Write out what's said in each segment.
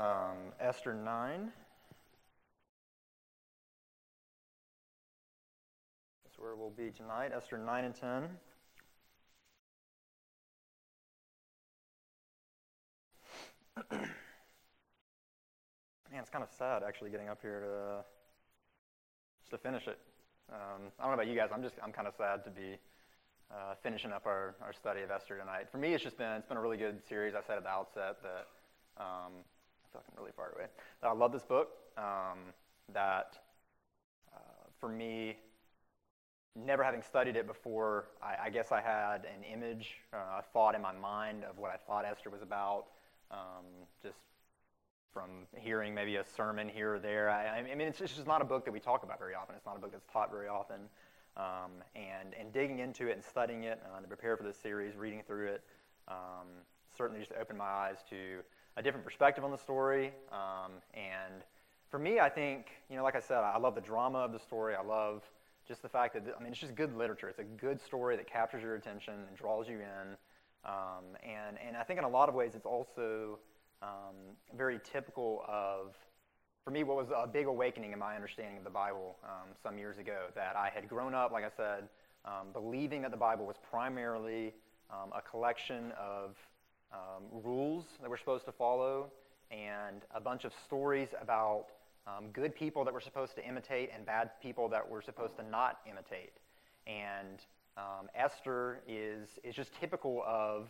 Esther 9. That's where we'll be tonight, Esther 9 and 10. Man, it's kind of sad actually getting up here to finish it. I don't know about you guys. I'm kind of sad to be finishing up our study of Esther tonight. For me, it's been a really good series. I said at the outset that I feel like I'm really far away. That I love this book. For me, never having studied it before, I guess I had an image, a thought in my mind of what I thought Esther was about, just from hearing maybe a sermon here or there. I mean, it's just not a book that we talk about very often. It's not a book that's taught very often. And digging into it and studying it to prepare for this series, reading through it, certainly just opened my eyes to a different perspective on the story. And for me, I think, like I said, I love the drama of the story. I love just the fact that, it's just good literature. It's a good story that captures your attention and draws you in. And I think in a lot of ways it's also very typical of, for me, what was a big awakening in my understanding of the Bible some years ago, that I had grown up, like I said, believing that the Bible was primarily a collection of rules that we're supposed to follow and a bunch of stories about good people that we're supposed to imitate and bad people that we're supposed to not imitate. And Esther is just typical of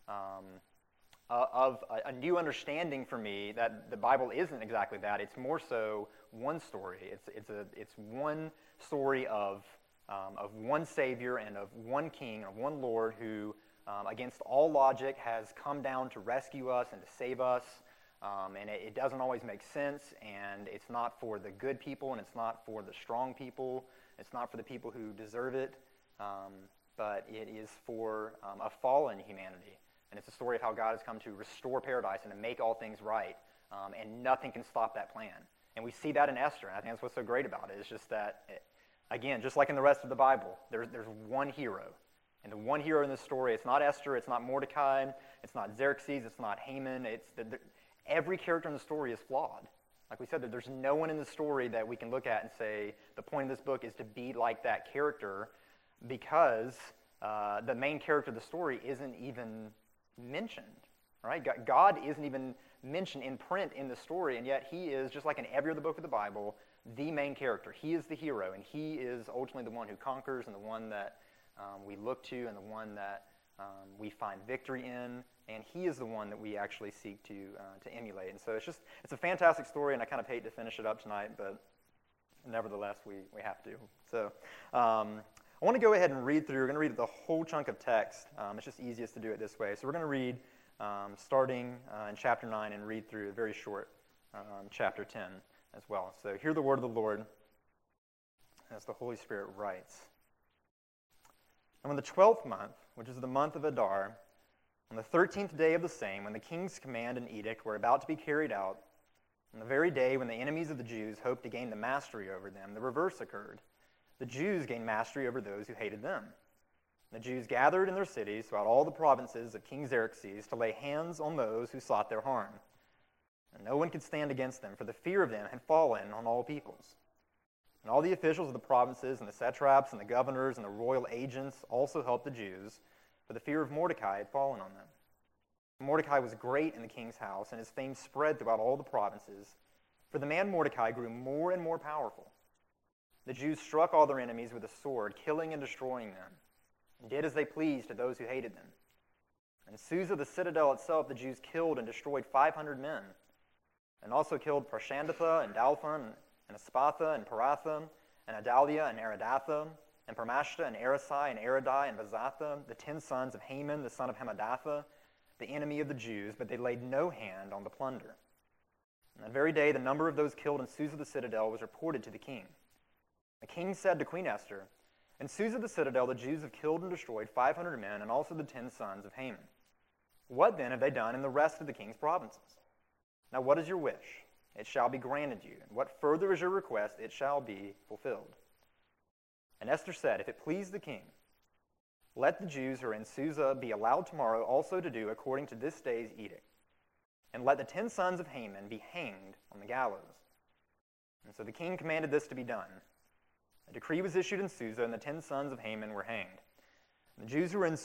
a new understanding for me that the Bible isn't exactly that. It's more so one story. It's one story of one Savior and of one King and of one Lord who, against all logic, has come down to rescue us and to save us. And it doesn't always make sense, and it's not for the good people, and it's not for the strong people. It's not for the people who deserve it, but it is for a fallen humanity. And it's a story of how God has come to restore paradise and to make all things right, and nothing can stop that plan. And we see that in Esther, and I think that's what's so great about it. It's just that, again, just like in the rest of the Bible, there's one hero. And the one hero in this story, it's not Esther, it's not Mordecai, it's not Xerxes, it's not Haman. Every character in the story is flawed. Like we said, there's no one in the story that we can look at and say, the point of this book is to be like that character, because the main character of the story isn't even mentioned, right? God isn't even mentioned in print in the story, and yet he is, just like in every other book of the Bible, the main character. He is the hero, and he is ultimately the one who conquers and the one that we look to and the one that we find victory in, and he is the one that we actually seek to emulate. And so it's a fantastic story, and I kind of hate to finish it up tonight, but nevertheless, we have to. So I want to go ahead and read through. We're going to read the whole chunk of text. It's just easiest to do it this way. So we're going to read starting in chapter 9 and read through a very short chapter 10 as well. So hear the word of the Lord as the Holy Spirit writes. And when the 12th month, which is the month of Adar, on the 13th day of the same, when the king's command and edict were about to be carried out, on the very day when the enemies of the Jews hoped to gain the mastery over them, the reverse occurred. The Jews gained mastery over those who hated them. The Jews gathered in their cities throughout all the provinces of King Xerxes to lay hands on those who sought their harm. And no one could stand against them, for the fear of them had fallen on all peoples. And all the officials of the provinces and the satraps and the governors and the royal agents also helped the Jews, for the fear of Mordecai had fallen on them. Mordecai was great in the king's house, and his fame spread throughout all the provinces, for the man Mordecai grew more and more powerful. The Jews struck all their enemies with the sword, killing and destroying them, and did as they pleased to those who hated them. In Susa, the citadel itself, the Jews killed and destroyed 500 men, and also killed Parshandatha and Dalphon and Aspatha and Paratha and Adalia and Aridatha and Parmashta and Arisai and Aridai and Vazatha, the 10 sons of Haman, the son of Hammedatha, the enemy of the Jews, but they laid no hand on the plunder. On that very day, the number of those killed in Susa the citadel was reported to the king. The king said to Queen Esther, "In Susa the citadel, the Jews have killed and destroyed 500 men, and also the 10 sons of Haman. What then have they done in the rest of the king's provinces? Now what is your wish? It shall be granted you. And what further is your request? It shall be fulfilled." And Esther said, "If it please the king, let the Jews who are in Susa be allowed tomorrow also to do according to this day's edict. and let the 10 sons of Haman be hanged on the gallows. And so the king commanded this to be done. A decree was issued in Susa, and the 10 sons of Haman were hanged. And the Jews who were in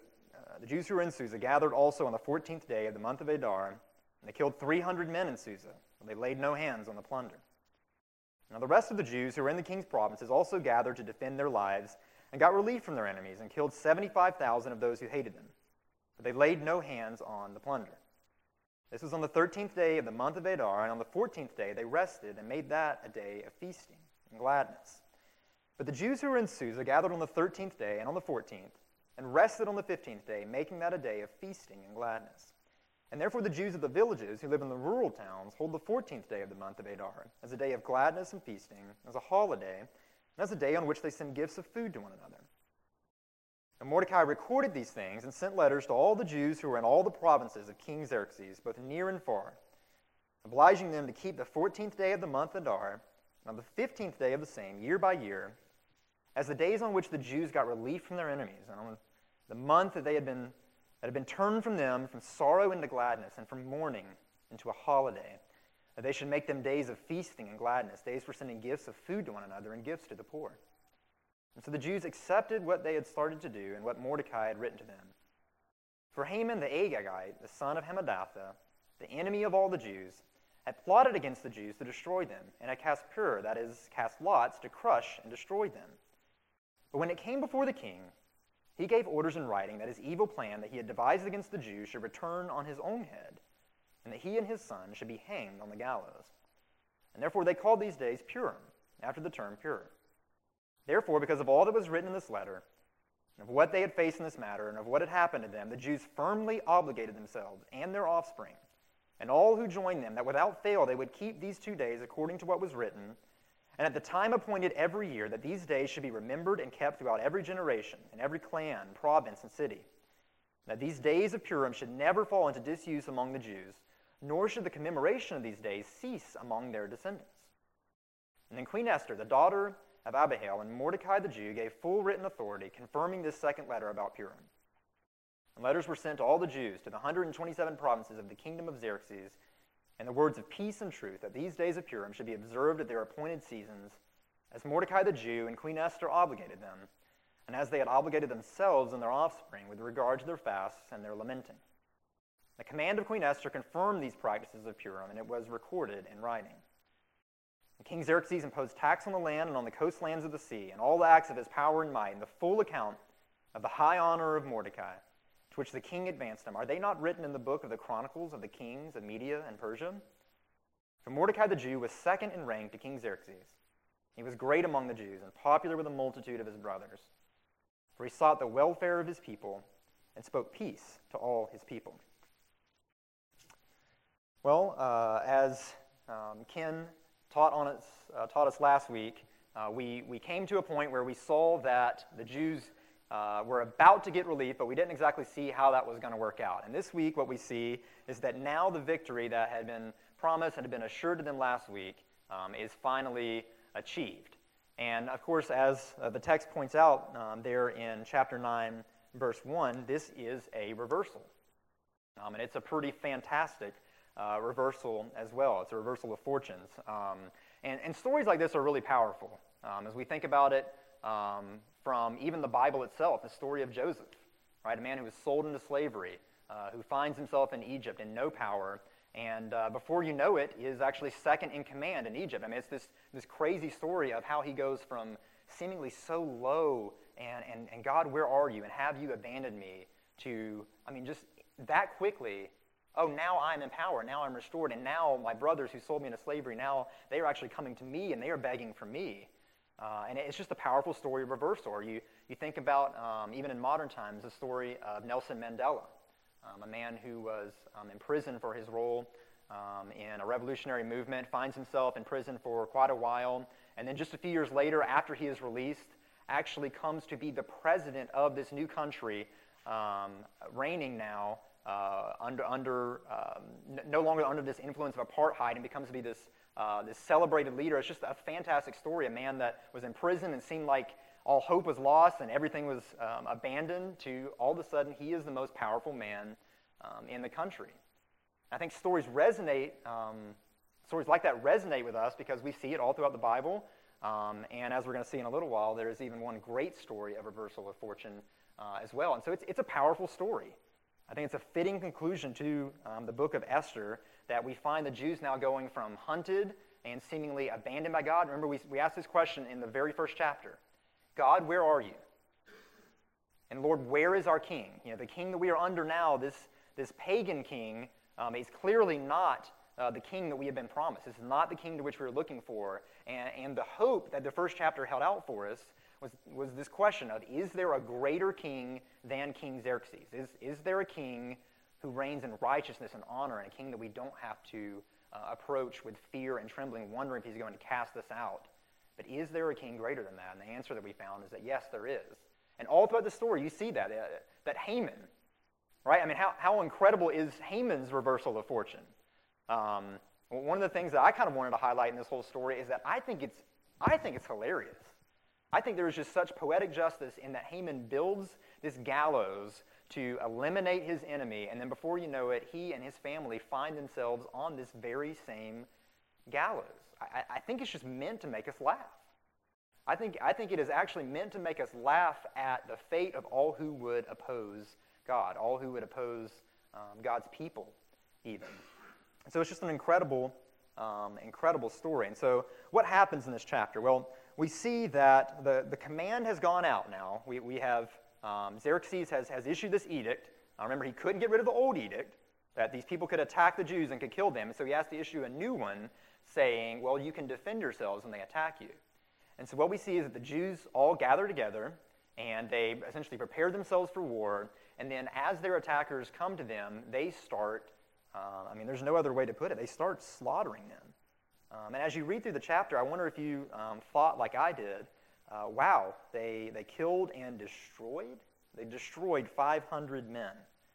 Susa gathered also on the 14th day of the month of Adar, and they killed 300 men in Susa, but they laid no hands on the plunder. Now the rest of the Jews who were in the king's provinces also gathered to defend their lives, and got relief from their enemies, and killed 75,000 of those who hated them. But they laid no hands on the plunder. This was on the 13th day of the month of Adar, and on the 14th day they rested and made that a day of feasting and gladness. But the Jews who were in Susa gathered on the 13th day and on the 14th, and rested on the 15th day, making that a day of feasting and gladness. And therefore the Jews of the villages who live in the rural towns hold the 14th day of the month of Adar as a day of gladness and feasting, as a holiday, and as a day on which they send gifts of food to one another. And Mordecai recorded these things and sent letters to all the Jews who were in all the provinces of King Xerxes, both near and far, obliging them to keep the 14th day of the month Adar, and on the 15th day of the same, year by year, as the days on which the Jews got relief from their enemies, and on the month that had been turned from them from sorrow into gladness, and from mourning into a holiday, that they should make them days of feasting and gladness, days for sending gifts of food to one another and gifts to the poor. And so the Jews accepted what they had started to do and what Mordecai had written to them. For Haman the Agagite, the son of Hammedatha, the enemy of all the Jews, had plotted against the Jews to destroy them, and had cast pur, that is, cast lots, to crush and destroy them. But when it came before the king, he gave orders in writing that his evil plan that he had devised against the Jews should return on his own head, and that he and his son should be hanged on the gallows. And therefore they called these days Purim, after the term pure. Therefore, because of all that was written in this letter, and of what they had faced in this matter, and of what had happened to them, the Jews firmly obligated themselves and their offspring, and all who joined them, that without fail they would keep these 2 days according to what was written, and at the time appointed every year, that these days should be remembered and kept throughout every generation, in every clan, province, and city. That these days of Purim should never fall into disuse among the Jews, nor should the commemoration of these days cease among their descendants. And then Queen Esther, the daughter of Abihail, and Mordecai the Jew gave full written authority, confirming this second letter about Purim. And letters were sent to all the Jews, to the 127 provinces of the kingdom of Xerxes, and the words of peace and truth, that these days of Purim should be observed at their appointed seasons, as Mordecai the Jew and Queen Esther obligated them, and as they had obligated themselves and their offspring with regard to their fasts and their lamenting. The command of Queen Esther confirmed these practices of Purim, and it was recorded in writing. King Xerxes imposed tax on the land and on the coastlands of the sea, and all the acts of his power and might, and the full account of the high honor of Mordecai, to which the king advanced him. Are they not written in the book of the Chronicles of the kings of Media and Persia? For Mordecai the Jew was second in rank to King Xerxes. He was great among the Jews, and popular with a multitude of his brothers. For he sought the welfare of his people, and spoke peace to all his people. Well, as Ken taught us last week, we came to a point where we saw that the Jews were about to get relief, but we didn't exactly see how that was going to work out. And this week what we see is that now the victory that had been promised and had been assured to them last week is finally achieved. And of course, as the text points out there in chapter 9, verse 1, this is a reversal. And it's a pretty fantastic reversal as well. It's a reversal of fortunes. And stories like this are really powerful. As we think about it from even the Bible itself, the story of Joseph, right? A man who was sold into slavery, who finds himself in Egypt in no power, and before you know it, is actually second in command in Egypt. I mean, it's this crazy story of how he goes from seemingly so low and God, where are you? And have you abandoned me? To, I mean, just that quickly, oh, now I'm in power, now I'm restored, and now my brothers who sold me into slavery, now they are actually coming to me and they are begging for me. And it's just a powerful story of reversal. Or you think about, even in modern times, the story of Nelson Mandela, a man who was imprisoned for his role in a revolutionary movement, finds himself in prison for quite a while, and then just a few years later, after he is released, actually comes to be the president of this new country, reigning now no longer under this influence of apartheid, and becomes to be this celebrated leader. It's just a fantastic story. A man that was in prison and seemed like all hope was lost and everything was abandoned, to all of a sudden he is the most powerful man in the country. I think stories like that resonate with us because we see it all throughout the Bible. And as we're going to see in a little while, there's even one great story of reversal of fortune as well. And so it's a powerful story. I think it's a fitting conclusion to the book of Esther that we find the Jews now going from hunted and seemingly abandoned by God. Remember, we asked this question in the very first chapter. God, where are you? And Lord, where is our king? The king that we are under now, this pagan king, is clearly not the king that we have been promised. This is not the king to which we were looking for. And the hope that the first chapter held out for us was this question of, is there a greater king than King Xerxes? Is there a king who reigns in righteousness and honor, and a king that we don't have to approach with fear and trembling, wondering if he's going to cast us out? But is there a king greater than that? And the answer that we found is that yes, there is. And all throughout the story, you see that Haman, right? I mean, how incredible is Haman's reversal of fortune? One of the things that I kind of wanted to highlight in this whole story is that I think it's hilarious. I think there is just such poetic justice in that Haman builds this gallows to eliminate his enemy, and then before you know it, he and his family find themselves on this very same gallows. I think it's just meant to make us laugh. I think it is actually meant to make us laugh at the fate of all who would oppose God, all who would oppose God's people even. So it's just an incredible story. And so what happens in this chapter? Well, we see that the command has gone out now. We have Xerxes has issued this edict. Remember, he couldn't get rid of the old edict, that these people could attack the Jews and could kill them. And so he has to issue a new one saying, well, you can defend yourselves when they attack you. And so what we see is that the Jews all gather together, and they essentially prepare themselves for war. And then as their attackers come to them, they start, there's no other way to put it, they start slaughtering them. And as you read through the chapter, I wonder if you thought like I did, wow, they killed and destroyed? They destroyed 500 men.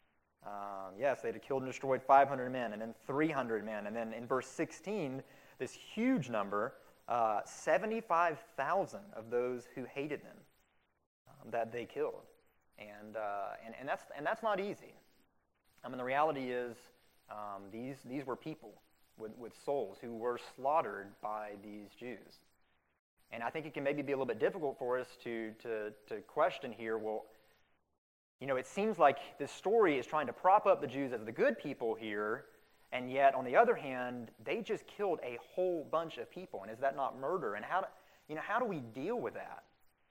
Yes, they had killed and destroyed 500 men, and then 300 men. And then in verse 16, this huge number, 75,000 of those who hated them that they killed. And that's not easy. The reality is these were people with souls who were slaughtered by these Jews. And I think it can maybe be a little bit difficult for us to question here, well, it seems like this story is trying to prop up the Jews as the good people here, and yet, on the other hand, they just killed a whole bunch of people. And is that not murder? And how do we deal with that?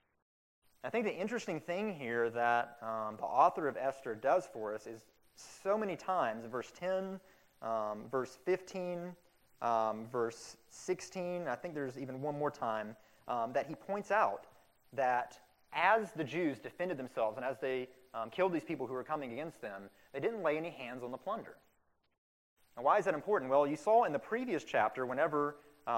I think the interesting thing here that the author of Esther does for us is so many times, in verse 10, verse 15, verse 16, I think there's even one more time, that he points out that as the Jews defended themselves and as they killed these people who were coming against them, they didn't lay any hands on the plunder. Now, why is that important? Well, you saw in the previous chapter, whenever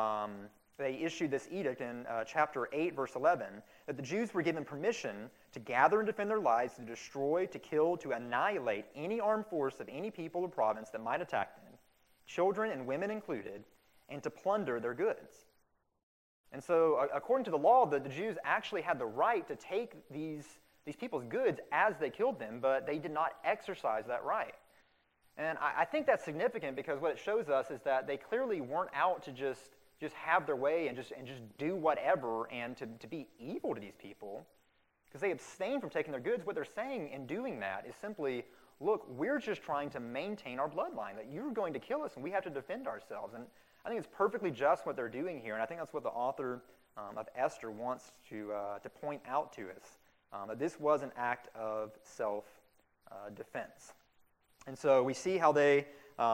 they issued this edict in chapter 8, verse 11, that the Jews were given permission to gather and defend their lives, to destroy, to kill, to annihilate any armed force of any people or province that might attack them, children and women included, and to plunder their goods. And so, according to the law, the Jews actually had the right to take these people's goods as they killed them, but they did not exercise that right. And I think that's significant because what it shows us is that they clearly weren't out to just have their way and just do whatever and to be evil to these people, because they abstained from taking their goods. What they're saying in doing that is simply, look, we're just trying to maintain our bloodline, that you're going to kill us and we have to defend ourselves. And I think it's perfectly just what they're doing here, and I think that's what the author of Esther wants to point out to us, that this was an act of self-defense. And so we see how they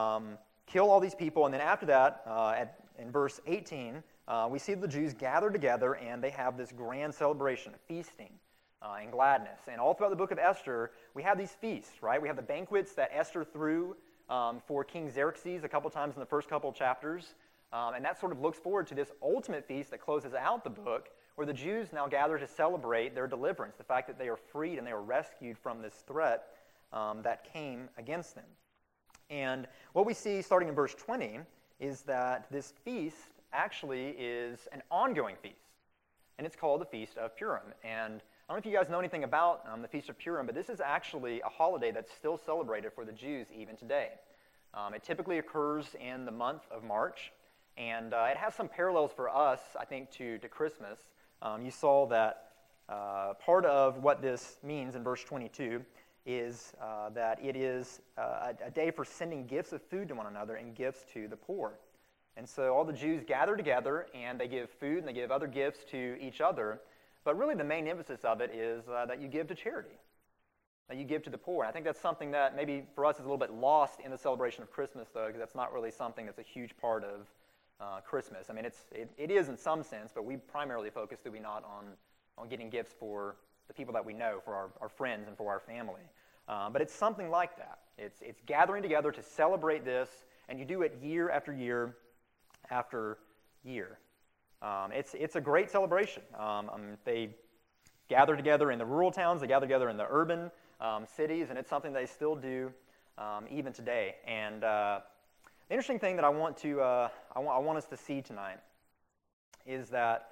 kill all these people, and then after that, in verse 18, we see the Jews gather together, and they have this grand celebration, feasting and gladness. And all throughout the book of Esther, we have these feasts, right? We have the banquets that Esther threw for King Xerxes a couple times in the first couple of chapters, and that sort of looks forward to this ultimate feast that closes out the book, where the Jews now gather to celebrate their deliverance, the fact that they are freed and they are rescued from this threat that came against them. And what we see starting in verse 20 is that this feast actually is an ongoing feast, and it's called the Feast of Purim. And I don't know if you guys know anything about the Feast of Purim, but this is actually a holiday that's still celebrated for the Jews even today. It typically occurs in the month of March, and it has some parallels for us, I think, to Christmas. You saw that part of what this means in verse 22 is that it is a day for sending gifts of food to one another and gifts to the poor. And so all the Jews gather together, and they give food and they give other gifts to each other. But really the main emphasis of it is that you give to charity, that you give to the poor. And I think that's something that maybe for us is a little bit lost in the celebration of Christmas, though, because that's not really something that's a huge part of Christmas. I mean, it is in some sense, but we primarily focus, do we not, on getting gifts for the people that we know, for our friends and for our family. But it's something like that. It's gathering together to celebrate this, and you do it year after year after year. It's a great celebration. They gather together in the rural towns, they gather together in the urban cities, and it's something they still do even today. And the interesting thing that I want us to see tonight is that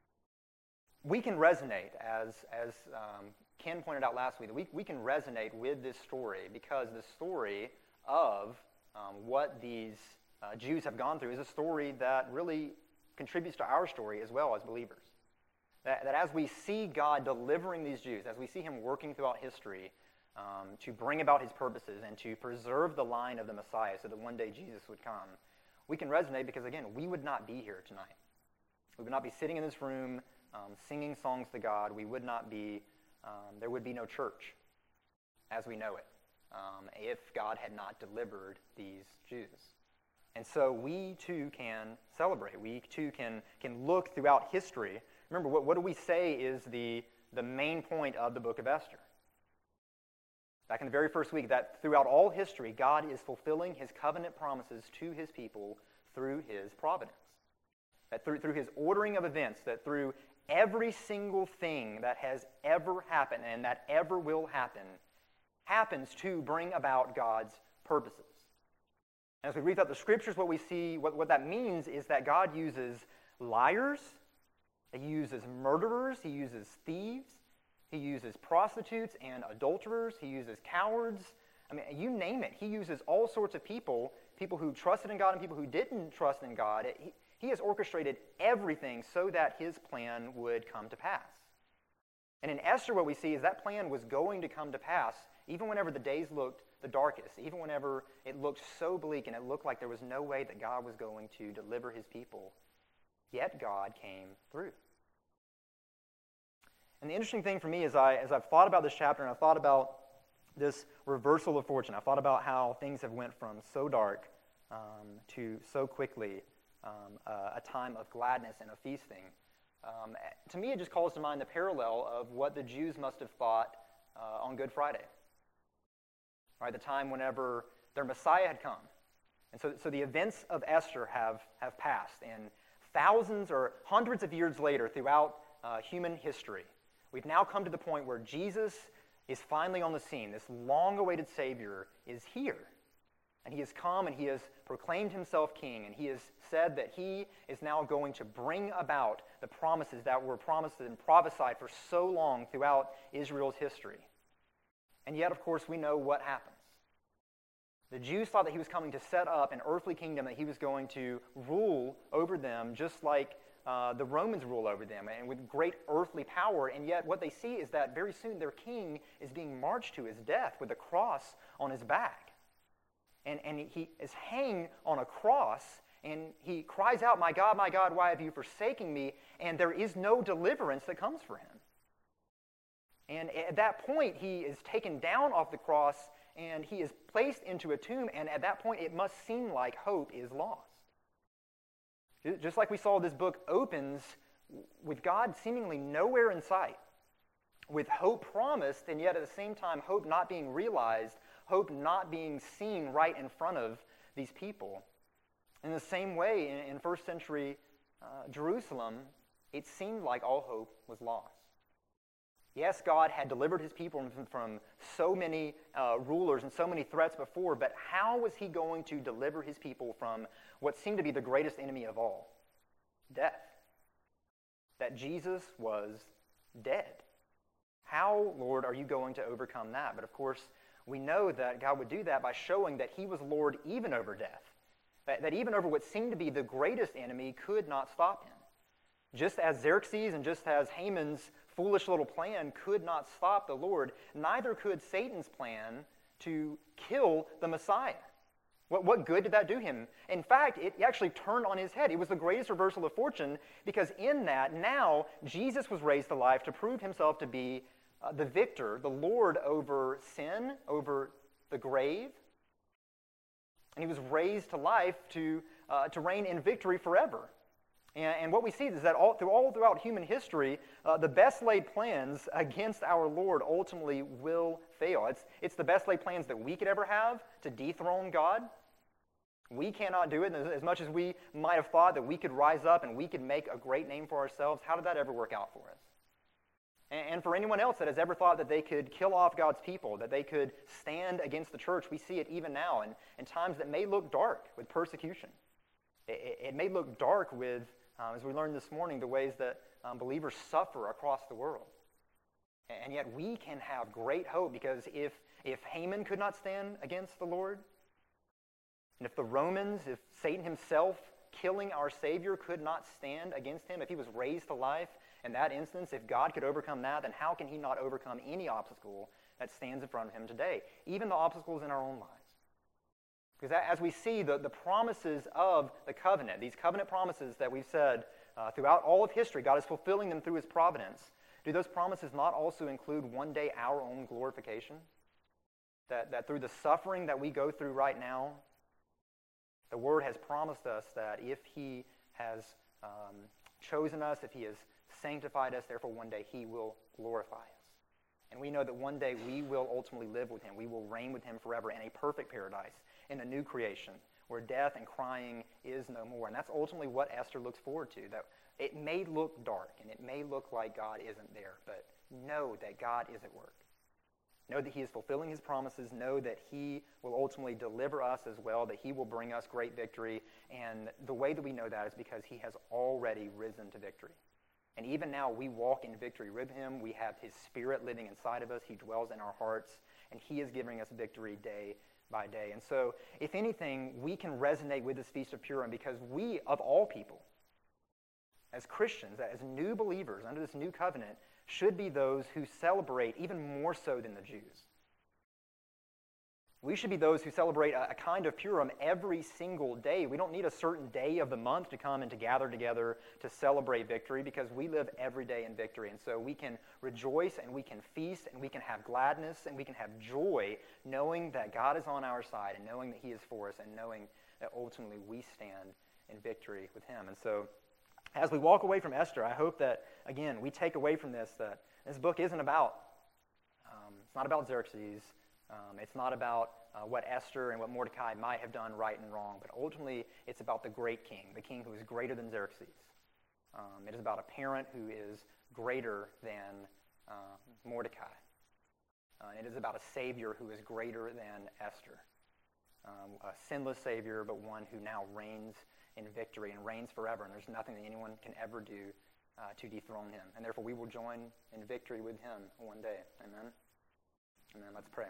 we can resonate, as Ken pointed out last week, that we can resonate with this story because the story of what these Jews have gone through is a story that really contributes to our story as well as believers. That as we see God delivering these Jews, as we see him working throughout history to bring about his purposes and to preserve the line of the Messiah so that one day Jesus would come, we can resonate because, again, we would not be here tonight. We would not be sitting in this room singing songs to God. We would not be, there would be no church as we know it if God had not delivered these Jews. And so we too can celebrate. We too can look throughout history. Remember, what do we say is the main point of the book of Esther? Back in the very first week, that throughout all history, God is fulfilling his covenant promises to his people through his providence. That through his ordering of events, that through every single thing that has ever happened and that ever will happen, happens to bring about God's purposes. As we read throughout the scriptures, what we see, what that means is that God uses liars, he uses murderers, he uses thieves, he uses prostitutes and adulterers, he uses cowards. I mean, you name it. He uses all sorts of people who trusted in God and people who didn't trust in God. He has orchestrated everything so that his plan would come to pass. And in Esther, what we see is that plan was going to come to pass even whenever the days looked the darkest, even whenever it looked so bleak and it looked like there was no way that God was going to deliver his people. Yet God came through. And the interesting thing for me is as I've thought about this chapter and I've thought about this reversal of fortune, I've thought about how things have went from so dark to so quickly a time of gladness and of feasting. To me, it just calls to mind the parallel of what the Jews must have thought on Good Friday. Right, the time whenever their Messiah had come. And so the events of Esther have passed, and thousands or hundreds of years later throughout human history, we've now come to the point where Jesus is finally on the scene. This long-awaited Savior is here. And he has come and he has proclaimed himself king, and he has said that he is now going to bring about the promises that were promised and prophesied for so long throughout Israel's history. And yet, of course, we know what happens. The Jews thought that he was coming to set up an earthly kingdom, that he was going to rule over them just like the Romans rule over them, and with great earthly power. And yet what they see is that very soon their king is being marched to his death with a cross on his back. And he is hanged on a cross, and he cries out, my God, why have you forsaken me?" And there is no deliverance that comes for him. And at that point, he is taken down off the cross, and he is placed into a tomb, and at that point, it must seem like hope is lost. Just like we saw, this book opens with God seemingly nowhere in sight, with hope promised, and yet at the same time, hope not being realized, hope not being seen right in front of these people. In the same way, in first century Jerusalem, it seemed like all hope was lost. Yes, God had delivered his people from so many rulers and so many threats before, but how was he going to deliver his people from what seemed to be the greatest enemy of all? Death. That Jesus was dead. How, Lord, are you going to overcome that? But of course, we know that God would do that by showing that he was Lord even over death. That even over what seemed to be the greatest enemy could not stop him. Just as Xerxes and just as Haman's foolish little plan could not stop the Lord, neither could Satan's plan to kill the Messiah. What good did that do him? In fact, it actually turned on his head. It was the greatest reversal of fortune, because in that, now Jesus was raised to life to prove himself to be the victor, the Lord over sin, over the grave. And he was raised to life to reign in victory forever. And what we see is that all throughout human history, the best laid plans against our Lord ultimately will fail. It's the best laid plans that we could ever have to dethrone God. We cannot do it. And as much as we might have thought that we could rise up and we could make a great name for ourselves, how did that ever work out for us? And for anyone else that has ever thought that they could kill off God's people, that they could stand against the church, we see it even now in times that may look dark with persecution. It may look dark with, as we learned this morning, the ways that believers suffer across the world. And yet we can have great hope, because if Haman could not stand against the Lord, and if the Romans, if Satan himself killing our Savior could not stand against him, if he was raised to life in that instance, if God could overcome that, then how can he not overcome any obstacle that stands in front of him today, even the obstacles in our own lives? Because as we see the promises of the covenant, these covenant promises that we've said throughout all of history, God is fulfilling them through his providence. Do those promises not also include one day our own glorification? That through the suffering that we go through right now, the Word has promised us that if he has chosen us, if he has sanctified us, therefore one day he will glorify us. And we know that one day we will ultimately live with him. We will reign with him forever in a perfect paradise, in a new creation, where death and crying is no more. And that's ultimately what Esther looks forward to. That it may look dark, and it may look like God isn't there, but know that God is at work. Know that he is fulfilling his promises. Know that he will ultimately deliver us as well, that he will bring us great victory. And the way that we know that is because he has already risen to victory. And even now, we walk in victory with him. We have his Spirit living inside of us. He dwells in our hearts, and he is giving us victory day by day. And so, if anything, we can resonate with this Feast of Purim because we, of all people, as Christians, as new believers under this new covenant, should be those who celebrate even more so than the Jews. We should be those who celebrate a kind of Purim every single day. We don't need a certain day of the month to come and to gather together to celebrate victory, because we live every day in victory. And so we can rejoice and we can feast and we can have gladness and we can have joy, knowing that God is on our side and knowing that he is for us and knowing that ultimately we stand in victory with him. And so as we walk away from Esther, I hope that, again, we take away from this that this book isn't about, it's not about Xerxes. It's not about what Esther and what Mordecai might have done right and wrong, but ultimately it's about the great king, the king who is greater than Xerxes. It is about a parent who is greater than Mordecai. It is about a Savior who is greater than Esther. A sinless Savior, but one who now reigns in victory and reigns forever, and there's nothing that anyone can ever do to dethrone him. And therefore we will join in victory with him one day. Amen? Amen. Let's pray.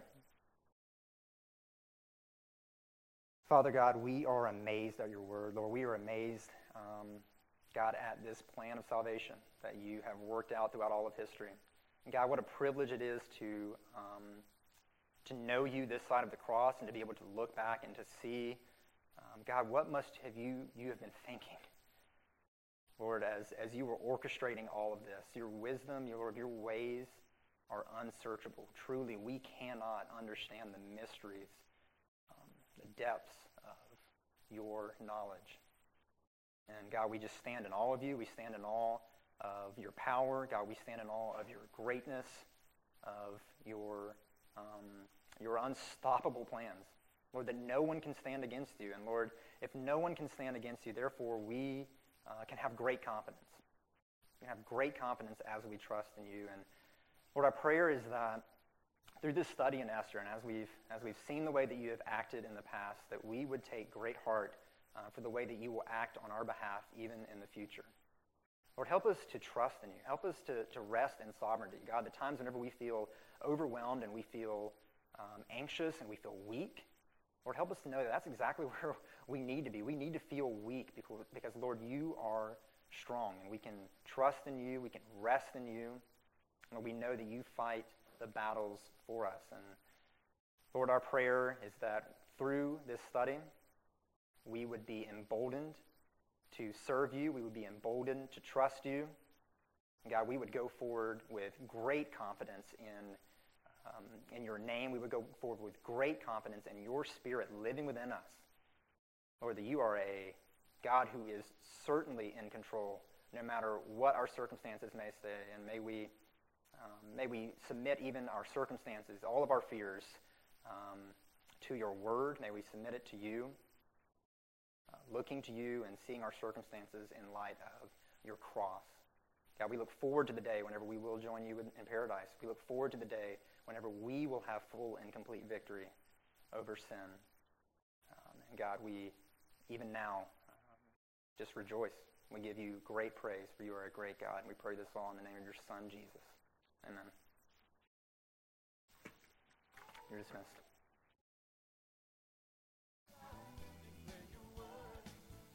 Father God, we are amazed at your word. Lord, we are amazed, God, at this plan of salvation that you have worked out throughout all of history. And God, what a privilege it is to know you this side of the cross and to be able to look back and to see, God, what must have you have been thinking, Lord, as you were orchestrating all of this. Your wisdom, Lord, your ways are unsearchable. Truly, we cannot understand the mysteries, the depths of your knowledge. And God, we just stand in awe of you. We stand in awe of your power. God, we stand in awe of your greatness, of your unstoppable plans. Lord, that no one can stand against you. And Lord, if no one can stand against you, therefore we can have great confidence. We can have great confidence as we trust in you. And Lord, our prayer is that through this study in Esther, and as we've seen the way that you have acted in the past, that we would take great heart for the way that you will act on our behalf even in the future. Lord, help us to trust in you. Help us to rest in sovereignty. God, the times whenever we feel overwhelmed and we feel anxious and we feel weak, Lord, help us to know that that's exactly where we need to be. We need to feel weak because Lord, you are strong, and we can trust in you, we can rest in you, and we know that you fight the battles for us. And Lord, our prayer is that through this study, we would be emboldened to serve you, we would be emboldened to trust you. And God, we would go forward with great confidence in your name. We would go forward with great confidence in your Spirit living within us. Lord, that you are a God who is certainly in control, no matter what our circumstances may say. And may we submit even our circumstances, all of our fears, to your word. May we submit it to you, looking to you and seeing our circumstances in light of your cross. God, we look forward to the day whenever we will join you in paradise. We look forward to the day whenever we will have full and complete victory over sin. And God, we, even now, just rejoice. We give you great praise, for you are a great God. And we pray this all in the name of your Son, Jesus. Amen. You're dismissed.